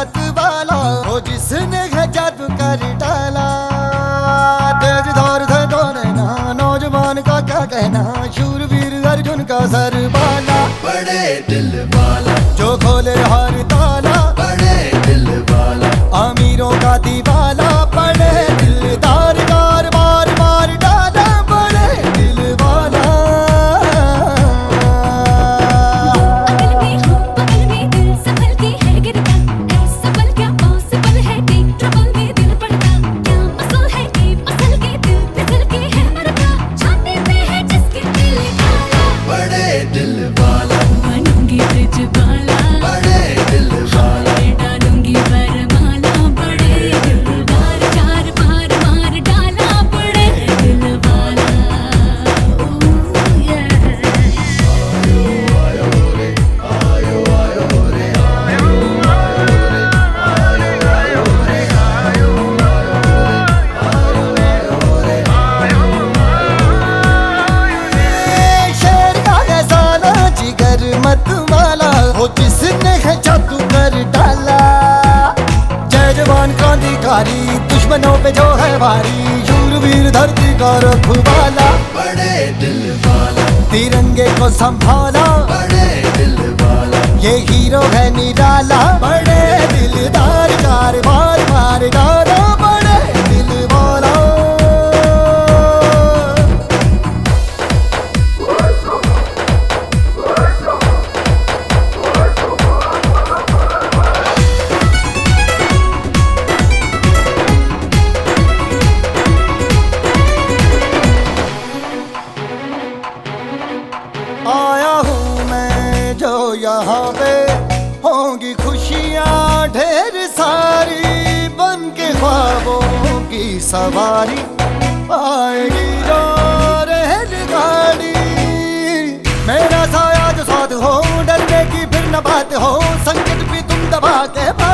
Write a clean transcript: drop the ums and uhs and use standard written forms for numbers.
मत वाला हो जिसने है जादू कर डाला। तेज धार थे दोनों ना नौजवान का क्या कहना, शूरवीर अर्जुन का सर वाला बड़े दिल वाला, जो खोले हर ताला बड़े दिल वाला, अमीरों का दीवाला बड़े दिलदार कार मार मार डाला बड़े दिल वाला। अकल में हो बगल में दिल संभल के है गिरता, ऐसा पल क्या पॉसिबल है, डीप ट्रबल में दिल पड़ता, क्या मसल है डीप असल के दिल फिसल के है मरता, छाती पे है जिसके दिल काला बड़े दिल वाला, बनूंगी ब्रिज वाला बड़े दिल वाला, डालूंगी वरमाला बड़े दिल वाला, चार बार मार डाला बड़े दिल वाला। शेर का ऐसा ना जिगर मत वाला हो जिसने है जादू कर डाला। जय जवान क्रांतिकारी दुश्मनों पे जो है भारी, शूरवीर धरती का रखवाला बड़े दिल वाला, तिरंगे को संभाला बड़े दिल वाला, ये हीरो है निराला बड़े दिलदार कार मार मार डाला बड़े दिल वाला। आया हूँ मैं जो यहाँ पे, होंगी खुशियाँ ढेर सारी, बन के ख्वाबों की सवारी आएगी जो रेलगाड़ी। मेरा साया जो साथ हो, डरने की फिर न बात हो, संकट भी तुम दबा के